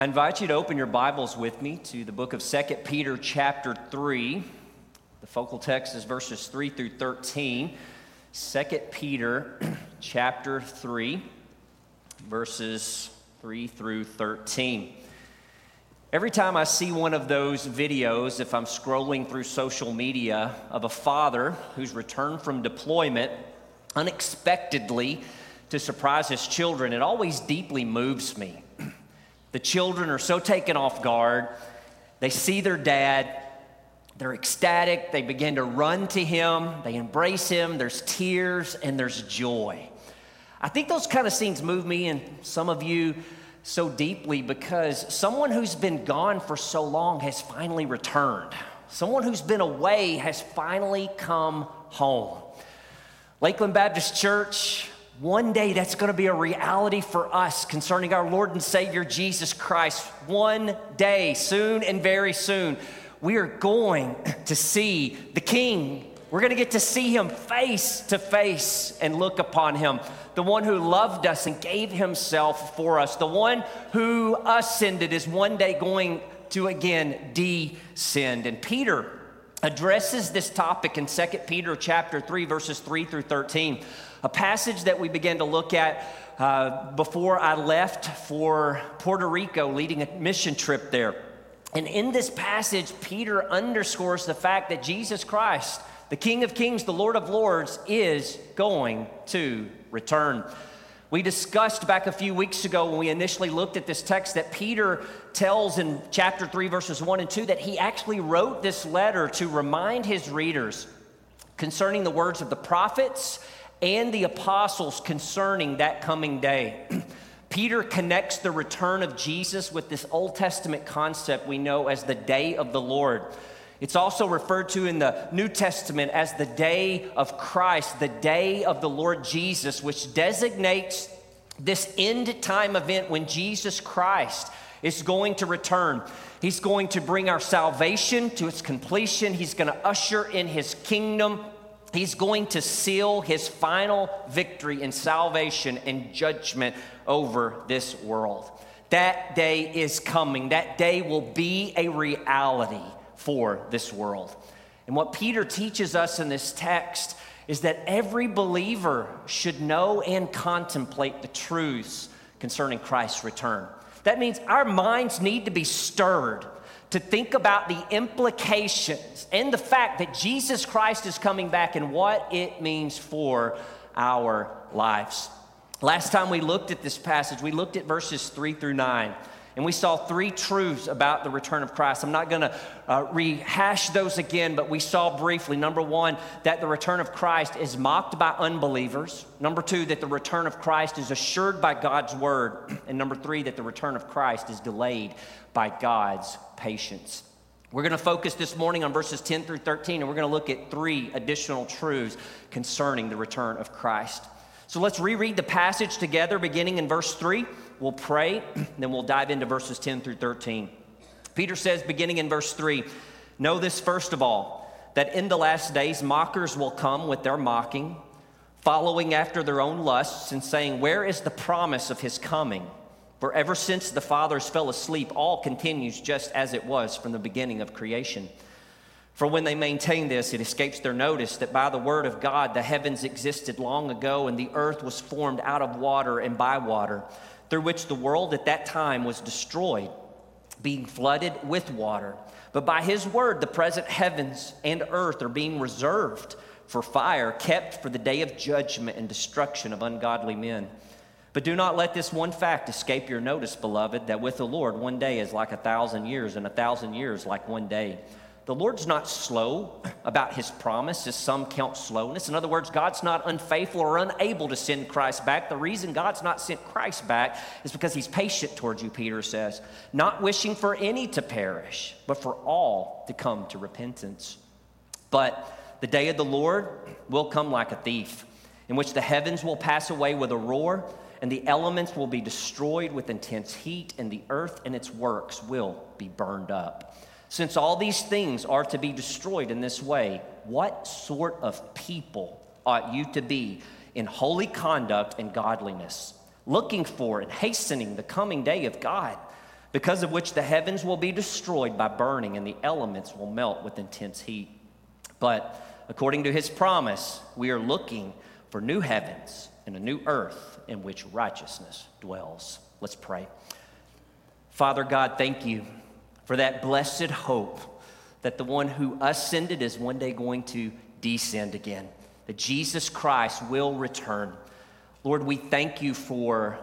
I invite you to open your Bibles with me to the book of 2 Peter chapter 3. The focal text is verses 3 through 13. 2 Peter chapter 3, verses 3 through 13. Every time I see one of those videos, if I'm scrolling through social media, of a father who's returned from deployment unexpectedly to surprise his children, it always deeply moves me. The children are so taken off guard. They see their dad. They're ecstatic. They begin to run to him. They embrace him. There's tears and there's joy. I think those kind of scenes move me and some of you so deeply because someone who's been gone for so long has finally returned. Someone who's been away has finally come home. Lakeland Baptist Church, one day that's going to be a reality for us concerning our Lord and Savior Jesus Christ. One day, soon and very soon, we are going to see the King. We're going to get to see him face to face and look upon him. The one who loved us and gave himself for us. The one who ascended is one day going to again descend. And Peter addresses this topic in 2 Peter chapter 3, verses 3 through 13. A passage that we began to look at before I left for Puerto Rico, leading a mission trip there. And in this passage, Peter underscores the fact that Jesus Christ, the King of Kings, the Lord of Lords, is going to return. We discussed back a few weeks ago when we initially looked at this text that Peter tells in chapter 3, verses 1 and 2, that he actually wrote this letter to remind his readers concerning the words of the prophets and the apostles concerning that coming day. Peter connects the return of Jesus with this Old Testament concept we know as the day of the Lord. It's also referred to in the New Testament as the day of Christ, the day of the Lord Jesus, which designates this end time event when Jesus Christ is going to return. He's going to bring our salvation to its completion. He's going to usher in his kingdom. He's going to seal his final victory in salvation and judgment over this world. That day is coming. That day will be a reality for this world. And what Peter teaches us in this text is that every believer should know and contemplate the truths concerning Christ's return. That means our minds need to be stirred to think about the implications and the fact that Jesus Christ is coming back and what it means for our lives. Last time we looked at this passage, we looked at verses 3 through 9, and we saw three truths about the return of Christ. I'm not going to rehash those again, but we saw briefly, number one, that the return of Christ is mocked by unbelievers. Number two, that the return of Christ is assured by God's word. And number three, that the return of Christ is delayed by God's patience. We're going to focus this morning on verses 10 through 13, and we're going to look at three additional truths concerning the return of Christ. So let's reread the passage together, beginning in verse 3. We'll pray, then we'll dive into verses 10 through 13. Peter says, beginning in verse 3, "Know this first of all, that in the last days mockers will come with their mocking, following after their own lusts, and saying, 'Where is the promise of his coming?' For ever since the fathers fell asleep, all continues just as it was from the beginning of creation. For when they maintain this, it escapes their notice that by the word of God the heavens existed long ago, and the earth was formed out of water and by water, through which the world at that time was destroyed, being flooded with water. But by his word the present heavens and earth are being reserved for fire, kept for the day of judgment and destruction of ungodly men. But do not let this one fact escape your notice, beloved, that with the Lord 1 day is like 1,000 years, and 1,000 years like 1 day. The Lord's not slow about his promise, as some count slowness. In other words, God's not unfaithful or unable to send Christ back. The reason God's not sent Christ back is because he's patient towards you, Peter says, not wishing for any to perish, but for all to come to repentance. But the day of the Lord will come like a thief, in which the heavens will pass away with a roar, and the elements will be destroyed with intense heat, and the earth and its works will be burned up. Since all these things are to be destroyed in this way, what sort of people ought you to be in holy conduct and godliness, looking for and hastening the coming day of God, because of which the heavens will be destroyed by burning and the elements will melt with intense heat. But according to his promise, we are looking for new heavens and a new earth in which righteousness dwells. Let's pray. Father God, thank you for that blessed hope that the one who ascended is one day going to descend again, that Jesus Christ will return. Lord, we thank you for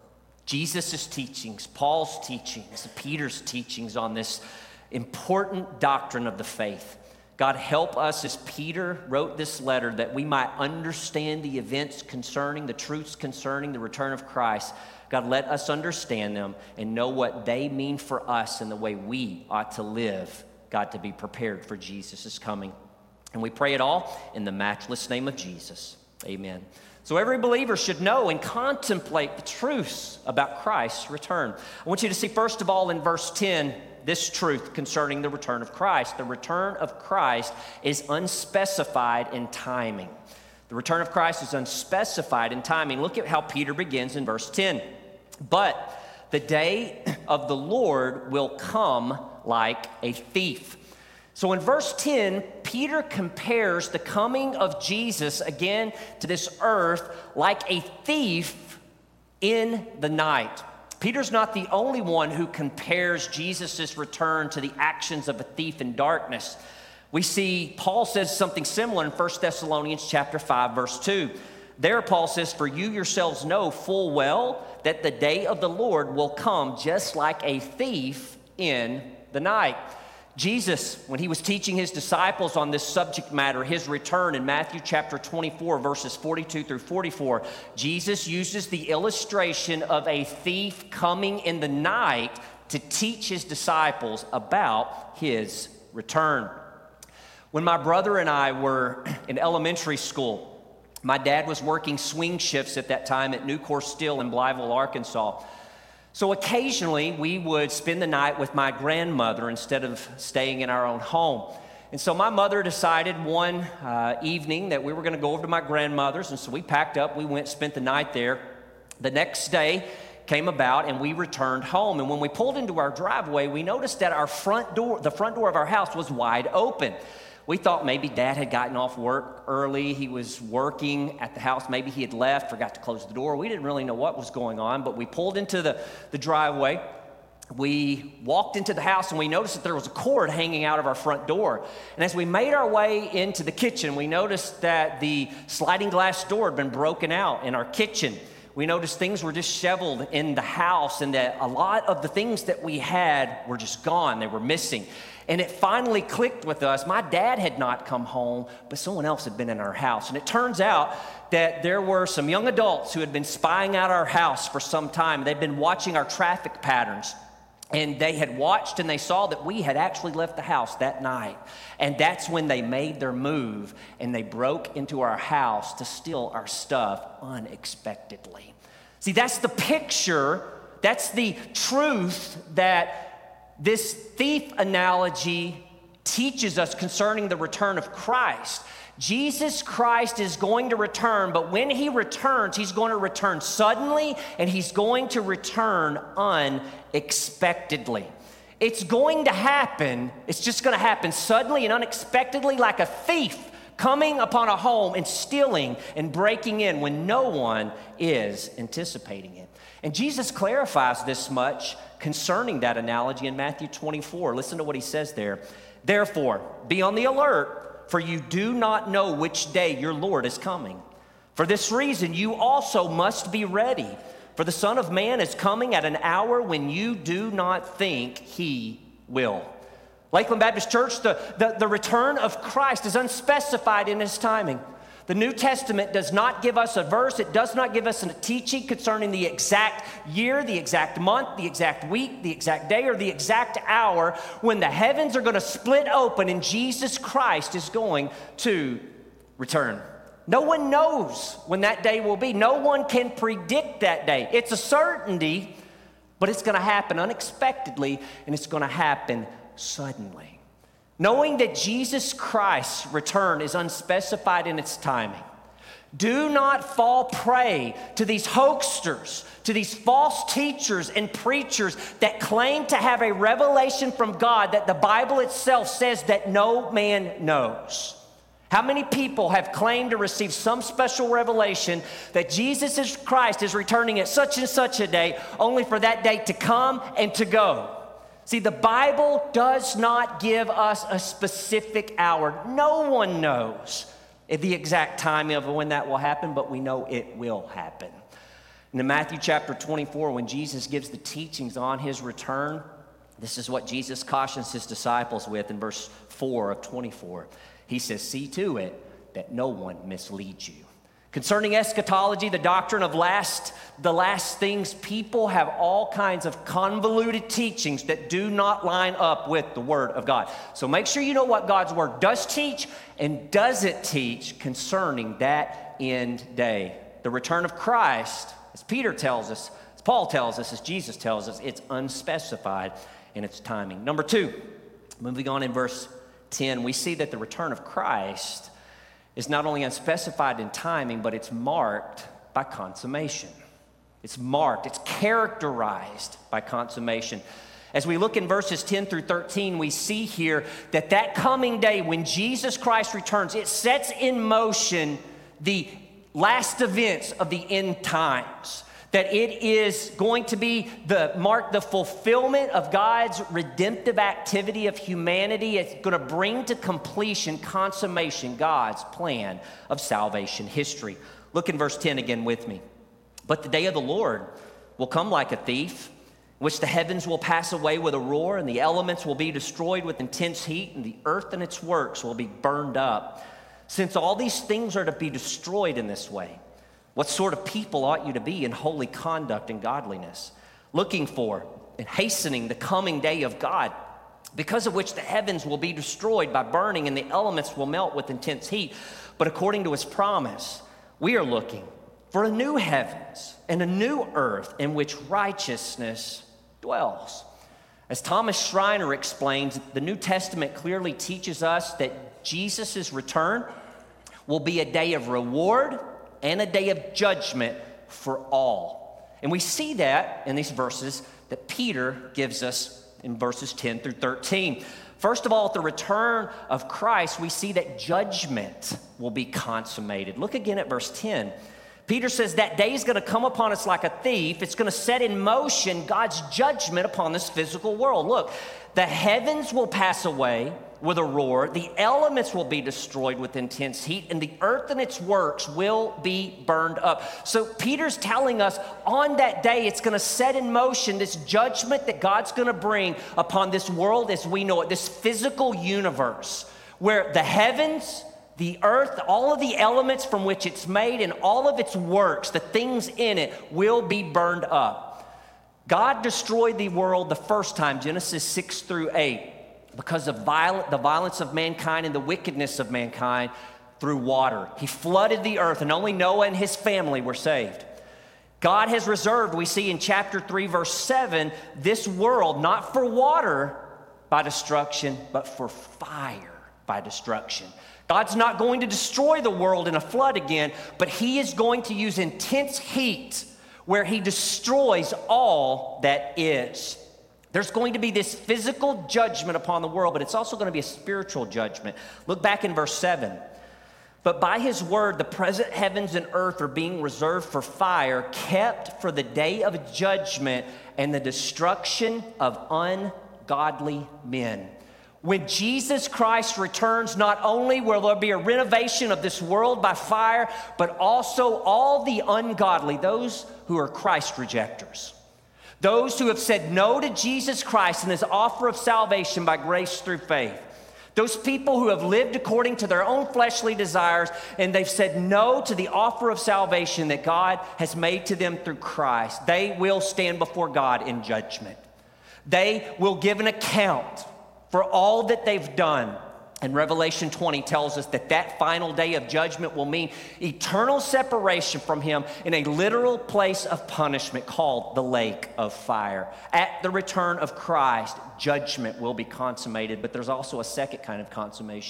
Jesus' teachings, Paul's teachings, Peter's teachings on this important doctrine of the faith. God, help us as Peter wrote this letter that we might understand the events concerning, the truths concerning the return of Christ. God, let us understand them and know what they mean for us and the way we ought to live, God, to be prepared for Jesus' coming. And we pray it all in the matchless name of Jesus. Amen. So every believer should know and contemplate the truths about Christ's return. I want you to see, first of all, in verse 10, this truth concerning the return of Christ. The return of Christ is unspecified in timing. The return of Christ is unspecified in timing. Look at how Peter begins in verse 10. But the day of the Lord will come like a thief. So in verse 10, Peter compares the coming of Jesus again to this earth like a thief in the night. Peter's not the only one who compares Jesus' return to the actions of a thief in darkness. We see Paul says something similar in 1 Thessalonians chapter 5, verse 2. There Paul says, "For you yourselves know full well that the day of the Lord will come just like a thief in the night." Jesus, when he was teaching his disciples on this subject matter, his return in Matthew chapter 24, verses 42 through 44, Jesus uses the illustration of a thief coming in the night to teach his disciples about his return. When my brother and I were in elementary school, my dad was working swing shifts at that time at Nucor Steel in Blytheville, Arkansas. So occasionally we would spend the night with my grandmother instead of staying in our own home. And so my mother decided one evening that we were going to go over to my grandmother's, and so we packed up, we went, spent the night there. The next day came about and we returned home. And when we pulled into our driveway, we noticed that our front door, the front door of our house was wide open. We thought maybe Dad had gotten off work early. He was working at the house. Maybe he had left, forgot to close the door. We didn't really know what was going on, but we pulled into the driveway. We walked into the house and we noticed that there was a cord hanging out of our front door. And as we made our way into the kitchen, we noticed that the sliding glass door had been broken out in our kitchen. We noticed things were disheveled in the house and that a lot of the things that we had were just gone. They were missing. And it finally clicked with us. My dad had not come home, but someone else had been in our house. And it turns out that there were some young adults who had been spying out our house for some time. They'd been watching our traffic patterns. And they had watched and they saw that we had actually left the house that night. And that's when they made their move and they broke into our house to steal our stuff unexpectedly. See, that's the picture, that's the truth that this thief analogy teaches us concerning the return of Christ. Jesus Christ is going to return, but when he returns, he's going to return suddenly and he's going to return unexpectedly. It's going to happen. It's just going to happen suddenly and unexpectedly, like a thief coming upon a home and stealing and breaking in when no one is anticipating it. And Jesus clarifies this much concerning that analogy in Matthew 24. Listen to what he says there. Therefore, be on the alert, for you do not know which day your Lord is coming. For this reason, you also must be ready. For the Son of Man is coming at an hour when you do not think he will. Lakeland Baptist Church, the return of Christ is unspecified in his timing. The New Testament does not give us a verse. It does not give us a teaching concerning the exact year, the exact month, the exact week, the exact day, or the exact hour when the heavens are going to split open and Jesus Christ is going to return. No one knows when that day will be. No one can predict that day. It's a certainty, but it's going to happen unexpectedly and it's going to happen suddenly. Knowing that Jesus Christ's return is unspecified in its timing, Do not fall prey to these hoaxers, to these false teachers and preachers that claim to have a revelation from God that the Bible itself says that no man knows. How many people have claimed to receive some special revelation that Jesus Christ is returning at such and such a day, only for that day to come and to go? See, the Bible does not give us a specific hour. No one knows the exact timing of when that will happen, but we know it will happen. In Matthew chapter 24, when Jesus gives the teachings on his return, this is what Jesus cautions his disciples with in verse 4 of 24. He says, see to it that no one misleads you. Concerning eschatology, the doctrine of the last things, people have all kinds of convoluted teachings that do not line up with the Word of God. So make sure you know what God's Word does teach and doesn't teach concerning that end day. The return of Christ, as Peter tells us, as Paul tells us, as Jesus tells us, it's unspecified in its timing. Number 2, moving on in verse 10, we see that the return of Christ is not only unspecified in timing, but it's marked by consummation. It's marked, it's characterized by consummation. As we look in verses 10 through 13, we see here that coming day when Jesus Christ returns, it sets in motion the last events of the end times. That it is going to be the fulfillment of God's redemptive activity of humanity. It's going to bring to completion, consummation, God's plan of salvation history. Look in verse 10 again with me. But the day of the Lord will come like a thief, in which the heavens will pass away with a roar, and the elements will be destroyed with intense heat, and the earth and its works will be burned up. Since all these things are to be destroyed in this way, what sort of people ought you to be in holy conduct and godliness, looking for and hastening the coming day of God, because of which the heavens will be destroyed by burning and the elements will melt with intense heat? But according to his promise, we are looking for a new heavens and a new earth in which righteousness dwells. As Thomas Schreiner explains, the New Testament clearly teaches us that Jesus' return will be a day of reward and a day of judgment for all. And we see that in these verses that Peter gives us in verses 10 through 13. First of all, at the return of Christ, we see that judgment will be consummated. Look again at verse 10. Peter says that day is going to come upon us like a thief. It's going to set in motion God's judgment upon this physical world. Look, the heavens will pass away with a roar, the elements will be destroyed with intense heat, and the earth and its works will be burned up. So Peter's telling us on that day it's going to set in motion this judgment that God's going to bring upon this world as we know it, this physical universe, where the heavens, the earth, all of the elements from which it's made and all of its works, the things in it, will be burned up. God destroyed the world the first time, Genesis 6 through 8. Because of the violence of mankind and the wickedness of mankind through water. He flooded the earth, and only Noah and his family were saved. God has reserved, we see in chapter 3, verse 7, this world not for water by destruction, but for fire by destruction. God's not going to destroy the world in a flood again, but he is going to use intense heat where he destroys all that is. There's going to be this physical judgment upon the world, but it's also going to be a spiritual judgment. Look back in verse 7. But by his word, the present heavens and earth are being reserved for fire, kept for the day of judgment and the destruction of ungodly men. When Jesus Christ returns, not only will there be a renovation of this world by fire, but also all the ungodly, those who are Christ rejectors. Those who have said no to Jesus Christ and his offer of salvation by grace through faith. Those people who have lived according to their own fleshly desires and they've said no to the offer of salvation that God has made to them through Christ. They will stand before God in judgment. They will give an account for all that they've done. And Revelation 20 tells us that final day of judgment will mean eternal separation from him in a literal place of punishment called the lake of fire. At the return of Christ, judgment will be consummated, but there's also a second kind of consummation.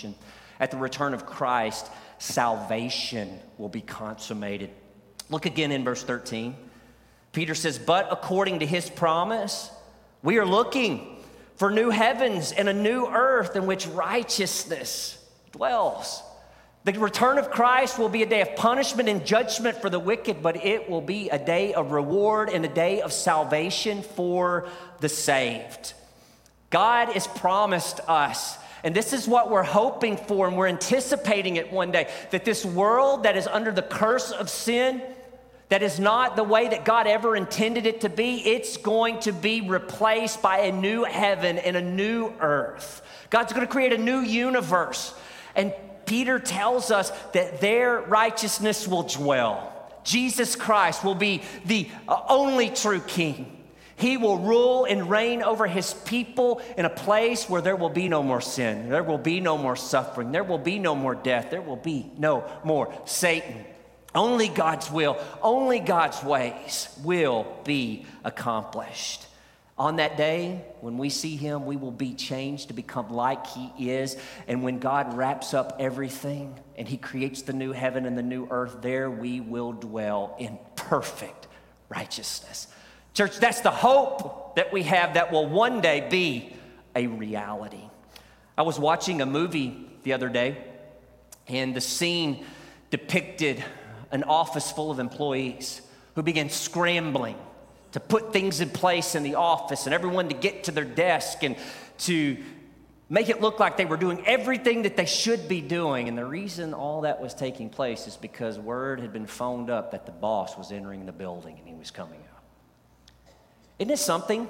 At the return of Christ, salvation will be consummated. Look again in verse 13. Peter says, but according to his promise, we are looking for new heavens and a new earth in which righteousness dwells. The return of Christ will be a day of punishment and judgment for the wicked, but it will be a day of reward and a day of salvation for the saved. God has promised us, and this is what we're hoping for, and we're anticipating it one day, that this world that is under the curse of sin, that is not the way that God ever intended it to be, it's going to be replaced by a new heaven and a new earth. God's going to create a new universe, and Peter tells us that their righteousness will dwell. Jesus Christ will be the only true king. He will rule and reign over his people in a place where there will be no more sin. There will be no more suffering. There will be no more death. There will be no more Satan. Only God's will, only God's ways will be accomplished. On that day, when we see him, we will be changed to become like he is. And when God wraps up everything and he creates the new heaven and the new earth, there we will dwell in perfect righteousness. Church, that's the hope that we have that will one day be a reality. I was watching a movie the other day, and the scene depicted an office full of employees who began scrambling to put things in place in the office and everyone to get to their desk and to make it look like they were doing everything that they should be doing. And the reason all that was taking place is because word had been phoned up that the boss was entering the building and he was coming out. Isn't it something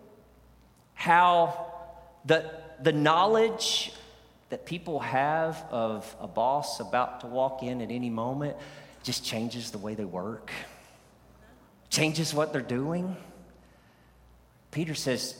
how the knowledge that people have of a boss about to walk in at any moment just changes the way they work? Changes what they're doing? Peter says,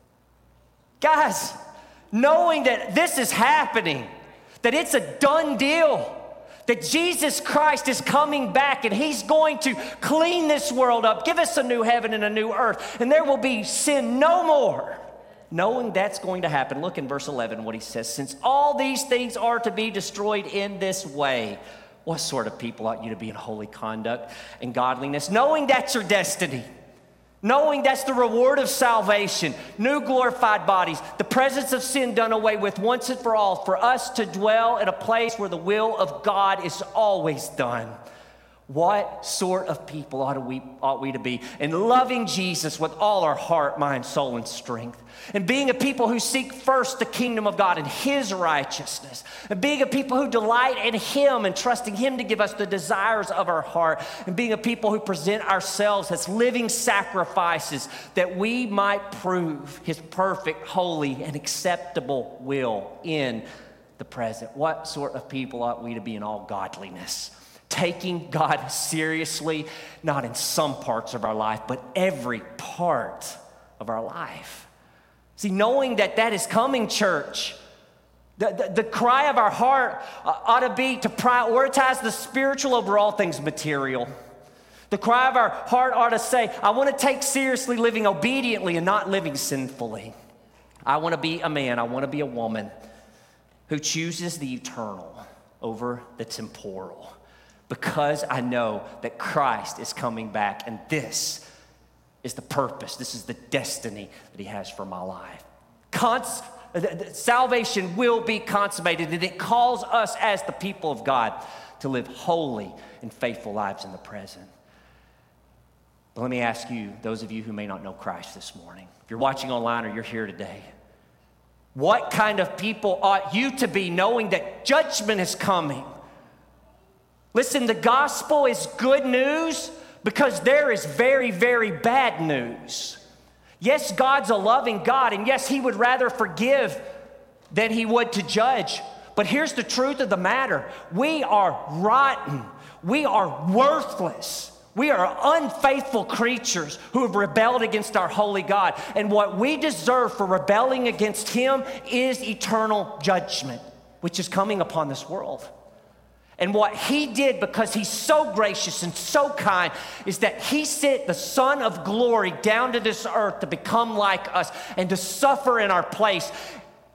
guys, knowing that this is happening, that it's a done deal, that Jesus Christ is coming back and he's going to clean this world up, give us a new heaven and a new earth, and there will be sin no more. Knowing that's going to happen, look in verse 11 what he says. Since all these things are to be destroyed in this way, what sort of people ought you to be in holy conduct and godliness? Knowing that's your destiny. Knowing that's the reward of salvation. New glorified bodies. The presence of sin done away with once and for all. For us to dwell in a place where the will of God is always done. What sort of people ought we to be? In loving Jesus with all our heart, mind, soul, and strength. And being a people who seek first the kingdom of God and his righteousness. And being a people who delight in him and trusting him to give us the desires of our heart. And being a people who present ourselves as living sacrifices that we might prove his perfect, holy, and acceptable will in the present. What sort of people ought we to be in all godliness? Taking God seriously, not in some parts of our life, but every part of our life. See, knowing that that is coming, church, the cry of our heart ought to be to prioritize the spiritual over all things material. The cry of our heart ought to say, I want to take seriously living obediently and not living sinfully. I want to be a man, I want to be a woman who chooses the eternal over the temporal. Because I know that Christ is coming back, and this is the purpose, this is the destiny that he has for my life. Salvation will be consummated, and it calls us as the people of God to live holy and faithful lives in the present. But let me ask you, those of you who may not know Christ this morning, if you're watching online or you're here today, what kind of people ought you to be knowing that judgment is coming? Listen, the gospel is good news because there is very, very bad news. Yes, God's a loving God, and yes, he would rather forgive than he would to judge. But here's the truth of the matter. We are rotten. We are worthless. We are unfaithful creatures who have rebelled against our holy God. And what we deserve for rebelling against him is eternal judgment, which is coming upon this world. And what he did, because he's so gracious and so kind, is that he sent the Son of Glory down to this earth to become like us and to suffer in our place.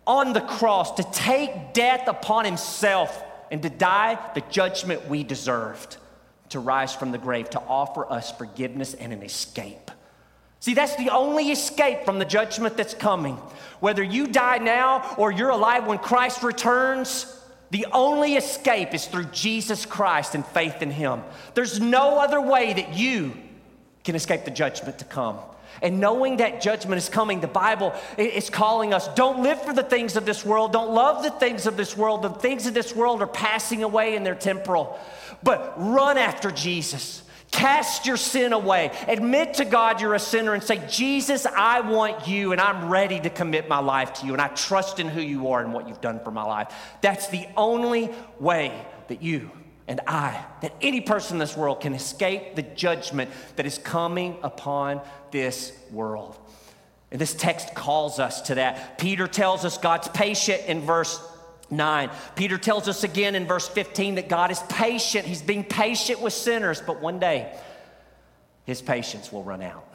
on the cross to take death upon himself and to die the judgment we deserved, to rise from the grave, to offer us forgiveness and an escape. See, that's the only escape from the judgment that's coming. Whether you die now or you're alive when Christ returns, the only escape is through Jesus Christ and faith in him. There's no other way that you can escape the judgment to come. And knowing that judgment is coming, the Bible is calling us, don't live for the things of this world. Don't love the things of this world. The things of this world are passing away and they're temporal. But run after Jesus. Cast your sin away. Admit to God you're a sinner and say, Jesus, I want you and I'm ready to commit my life to you. And I trust in who you are and what you've done for my life. That's the only way that you and that any person in this world can escape the judgment that is coming upon this world. And this text calls us to that. Peter tells us God's patient in verse 9. Peter tells us again in verse 15 that God is patient. He's being patient with sinners, but one day his patience will run out.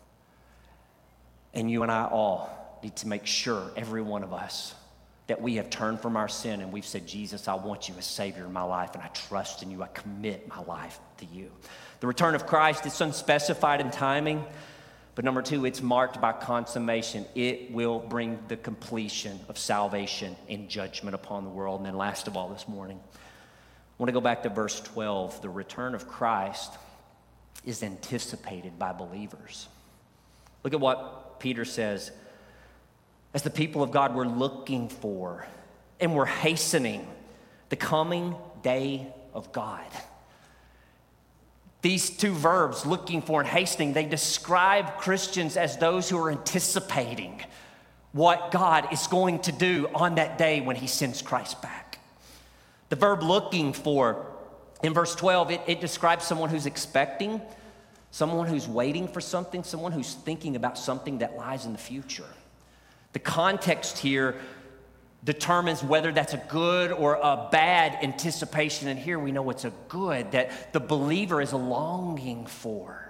And you and I all need to make sure, every one of us, that we have turned from our sin and we've said, Jesus, I want you as Savior in my life, and I trust in you. I commit my life to you. The return of Christ is unspecified in timing, but number two, it's marked by consummation. It will bring the completion of salvation and judgment upon the world. And then last of all this morning, I want to go back to verse 12. The return of Christ is anticipated by believers. Look at what Peter says. As the people of God, we're looking for and we're hastening the coming day of God. These two verbs, looking for and hastening, they describe Christians as those who are anticipating what God is going to do on that day when he sends Christ back. The verb looking for, in verse 12, it describes someone who's expecting, someone who's waiting for something, someone who's thinking about something that lies in the future. The context here determines whether that's a good or a bad anticipation. And here we know it's a good, that the believer is longing for,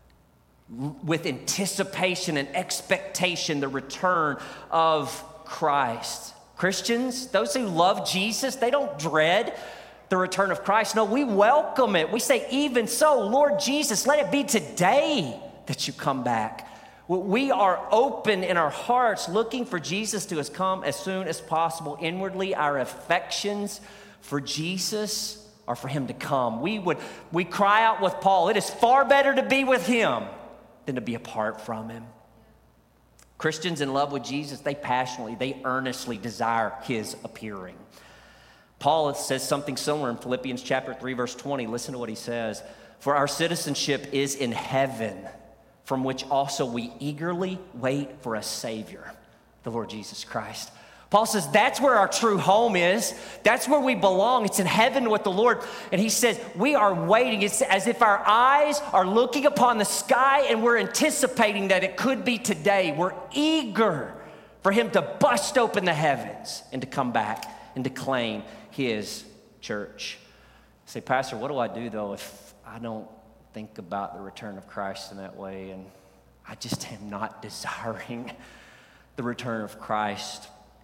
with anticipation and expectation, the return of Christ. Christians, those who love Jesus, they don't dread the return of Christ. No, we welcome it. We say, even so, Lord Jesus, let it be today that you come back. We are open in our hearts, looking for Jesus to come as soon as possible. Inwardly, our affections for Jesus are for him to come. We cry out with Paul, it is far better to be with him than to be apart from him. Christians in love with Jesus, they passionately, they earnestly desire his appearing. Paul says something similar in Philippians chapter 3, verse 20. Listen to what he says. For our citizenship is in heaven, from which also we eagerly wait for a Savior, the Lord Jesus Christ. Paul says that's where our true home is. That's where we belong. It's in heaven with the Lord. And he says we are waiting. It's as if our eyes are looking upon the sky and we're anticipating that it could be today. We're eager for him to bust open the heavens and to come back and to claim his church. I say, Pastor, what do I do though if I don't think about the return of Christ in that way, and I just am not desiring the return of Christ?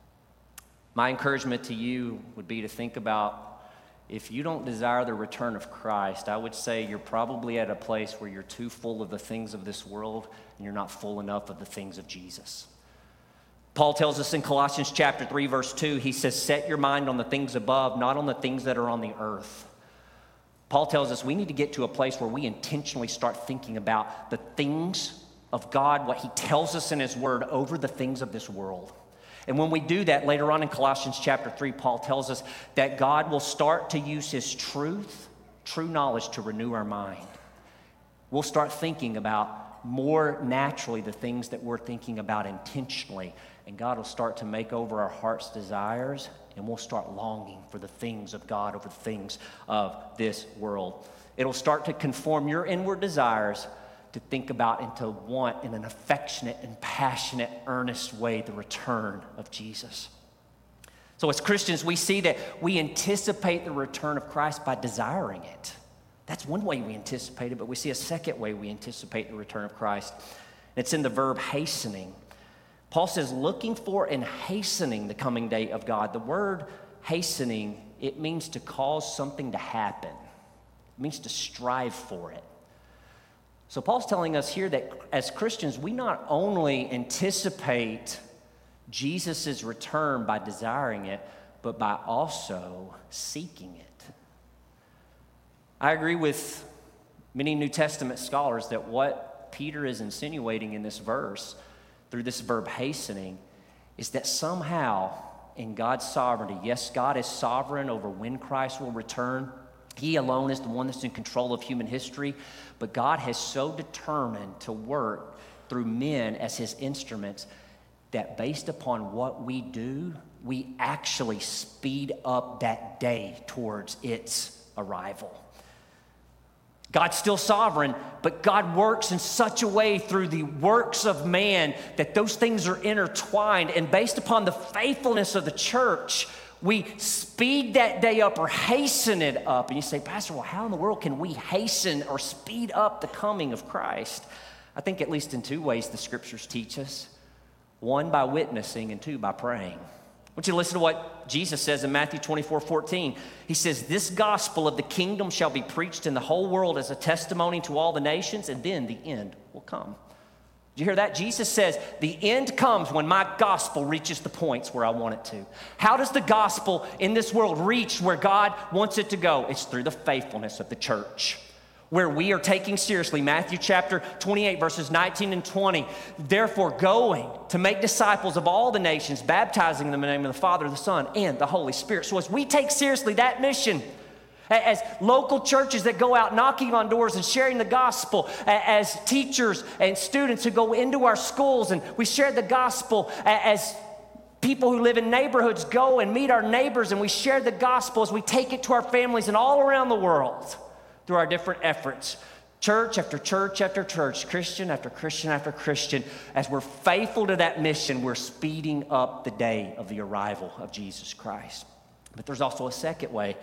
My encouragement to you would be to think about, if you don't desire the return of Christ, I would say you're probably at a place where you're too full of the things of this world and you're not full enough of the things of Jesus. Paul tells us in Colossians chapter 3, verse 2, he says, set your mind on the things above, not on the things that are on the earth. Paul tells us we need to get to a place where we intentionally start thinking about the things of God, what he tells us in his word, over the things of this world. And when we do that, later on in Colossians chapter 3, Paul tells us that God will start to use his true knowledge to renew our mind. We'll start thinking about more naturally the things that we're thinking about intentionally, and God will start to make over our heart's desires, and we'll start longing for the things of God over the things of this world. It'll start to conform your inward desires to think about and to want in an affectionate and passionate, earnest way the return of Jesus. So as Christians, we see that we anticipate the return of Christ by desiring it. That's one way we anticipate it, but we see a second way we anticipate the return of Christ. It's in the verb hastening. Paul says, looking for and hastening the coming day of God. The word hastening, it means to cause something to happen. It means to strive for it. So Paul's telling us here that as Christians, we not only anticipate Jesus' return by desiring it, but by also seeking it. I agree with many New Testament scholars that what Peter is insinuating in this verse, through this verb hastening, is that somehow in God's sovereignty, yes, God is sovereign over when Christ will return. He alone is the one that's in control of human history, but God has so determined to work through men as his instruments that based upon what we do, we actually speed up that day towards its arrival. God's still sovereign, but God works in such a way through the works of man that those things are intertwined, and based upon the faithfulness of the church, we speed that day up or hasten it up. And you say, Pastor, well, how in the world can we hasten or speed up the coming of Christ? I think at least in two ways the scriptures teach us. One, by witnessing, and two, by praying. I want you to listen to what Jesus says in Matthew 24:14. He says, this gospel of the kingdom shall be preached in the whole world as a testimony to all the nations, and then the end will come. Did you hear that? Jesus says, the end comes when my gospel reaches the points where I want it to. How does the gospel in this world reach where God wants it to go? It's through the faithfulness of the church, where we are taking seriously Matthew chapter 28, verses 19 and 20. Therefore, going to make disciples of all the nations, baptizing them in the name of the Father, the Son, and the Holy Spirit. So as we take seriously that mission, as local churches that go out knocking on doors and sharing the gospel, as teachers and students who go into our schools and we share the gospel, as people who live in neighborhoods go and meet our neighbors and we share the gospel, as we take it to our families and all around the world through our different efforts. Church after church after church, Christian after Christian after Christian, as we're faithful to that mission, we're speeding up the day of the arrival of Jesus Christ. But there's also a second way.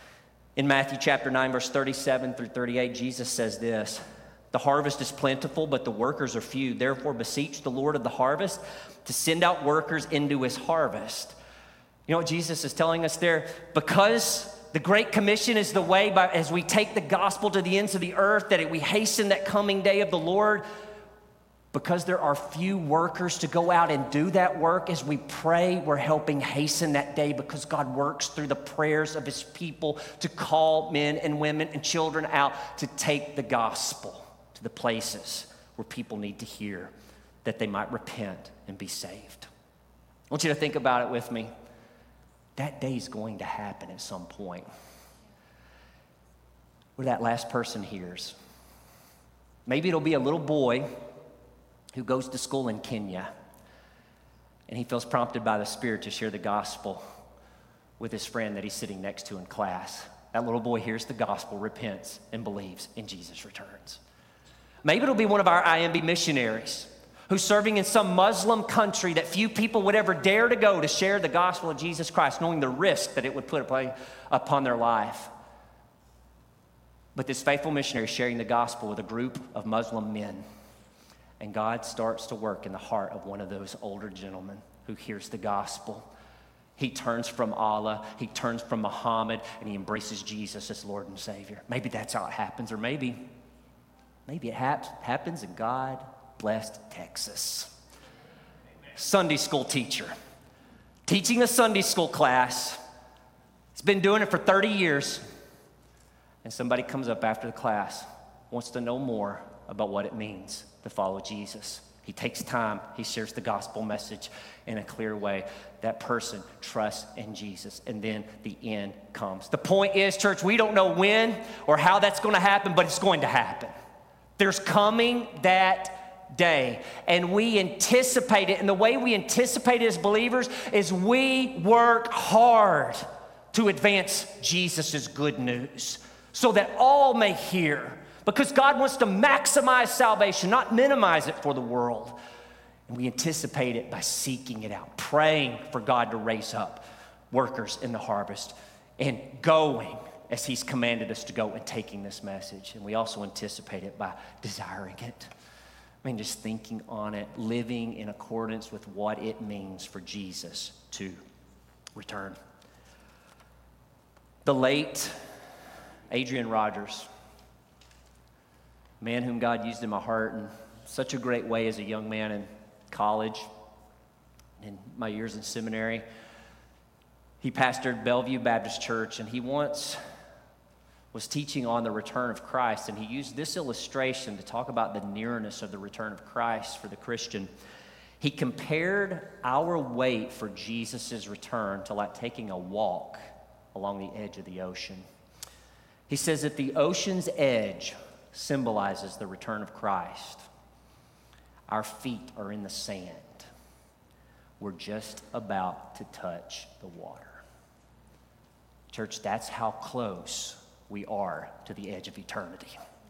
In Matthew chapter 9, verse 37 through 38, Jesus says this, the harvest is plentiful, but the workers are few. Therefore, beseech the Lord of the harvest to send out workers into his harvest. You know what Jesus is telling us there? Because the Great Commission is the way by, as we take the gospel to the ends of the earth, that we hasten that coming day of the Lord. Because there are few workers to go out and do that work, as we pray, we're helping hasten that day, because God works through the prayers of his people to call men and women and children out to take the gospel to the places where people need to hear, that they might repent and be saved. I want you to think about it with me. That day is going to happen at some point, where that last person hears. Maybe it'll be a little boy who goes to school in Kenya, and he feels prompted by the Spirit to share the gospel with his friend that he's sitting next to in class. That little boy hears the gospel, repents, and believes, and Jesus returns. Maybe it'll be one of our IMB missionaries who's serving in some Muslim country that few people would ever dare to go to share the gospel of Jesus Christ, knowing the risk that it would put upon their life. But this faithful missionary sharing the gospel with a group of Muslim men. And God starts to work in the heart of one of those older gentlemen who hears the gospel. He turns from Allah, he turns from Muhammad, and he embraces Jesus as Lord and Savior. Maybe that's how it happens, or maybe it happens in God-blessed Texas. Sunday school teacher, teaching a Sunday school class. He's been doing it for 30 years. And somebody comes up after the class, wants to know more about what it means to follow Jesus. He takes time, he shares the gospel message in a clear way. That person trusts in Jesus, and then the end comes. The point is, church, we don't know when or how that's going to happen, but it's going to happen. There's coming that day, and we anticipate it. And the way we anticipate it as believers is we work hard to advance Jesus' good news so that all may hear. Because God wants to maximize salvation, not minimize it for the world. And we anticipate it by seeking it out, praying for God to raise up workers in the harvest, and going as he's commanded us to go and taking this message. And we also anticipate it by desiring it. I mean, just thinking on it, living in accordance with what it means for Jesus to return. The late Adrian Rogers, man whom God used in my heart in such a great way as a young man in college, in my years in seminary. He pastored Bellevue Baptist Church, and he once was teaching on the return of Christ, and he used this illustration to talk about the nearness of the return of Christ for the Christian. He compared our wait for Jesus' return to like taking a walk along the edge of the ocean. He says that the ocean's edge symbolizes the return of Christ. Our feet are in the sand. We're just about to touch the water. Church, that's how close we are to the edge of eternity.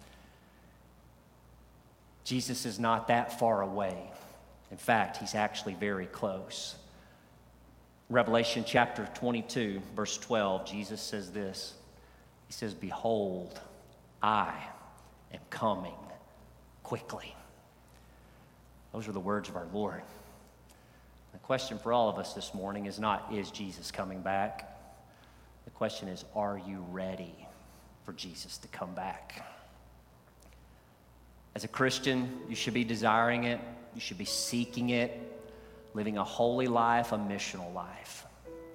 Jesus is not that far away. In fact, he's actually very close. Revelation chapter 22, verse 12, Jesus says this. He says, "Behold, I am coming quickly." Those are the words of our Lord. The question for all of us this morning is not, is Jesus coming back? The question is, are you ready for Jesus to come back? As a Christian, you should be desiring it. You should be seeking it, living a holy life, a missional life.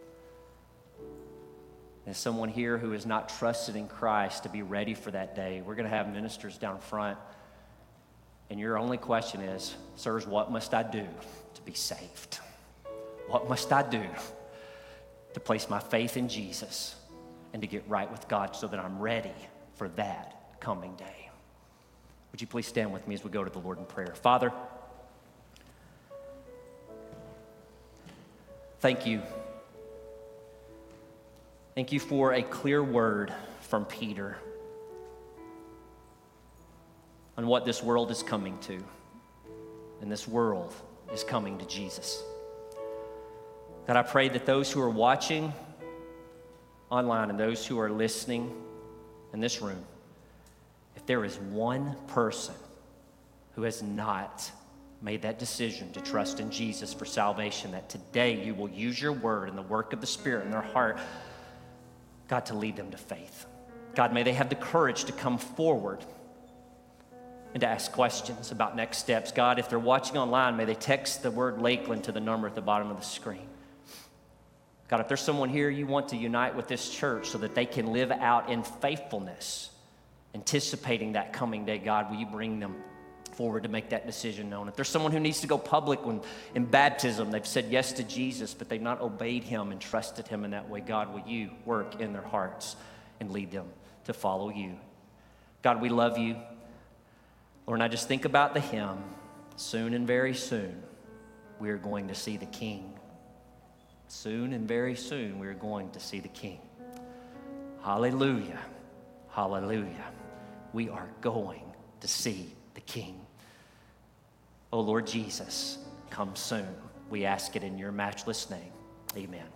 As someone here who has not trusted in Christ to be ready for that day, we're going to have ministers down front. And your only question is, sirs, what must I do to be saved? What must I do to place my faith in Jesus and to get right with God so that I'm ready for that coming day? Would you please stand with me as we go to the Lord in prayer? Father, thank you. Thank you for a clear word from Peter on what this world is coming to. And this world is coming to Jesus. God, I pray that those who are watching online and those who are listening in this room, if there is one person who has not made that decision to trust in Jesus for salvation, that today you will use your word and the work of the Spirit in their heart, God, to lead them to faith. God, may they have the courage to come forward and to ask questions about next steps. God, if they're watching online, may they text the word Lakeland to the number at the bottom of the screen. God, if there's someone here you want to unite with this church so that they can live out in faithfulness, anticipating that coming day, God, will you bring them forward to make that decision known? If there's someone who needs to go public when in baptism, they've said yes to Jesus, but they've not obeyed him and trusted him in that way, God, will you work in their hearts and lead them to follow you? God, we love you. Lord, and I just think about the hymn, soon and very soon, we are going to see the King. Soon and very soon, we are going to see the King. Hallelujah, hallelujah. We are going to see the King. Oh, Lord Jesus, come soon. We ask it in your matchless name. Amen.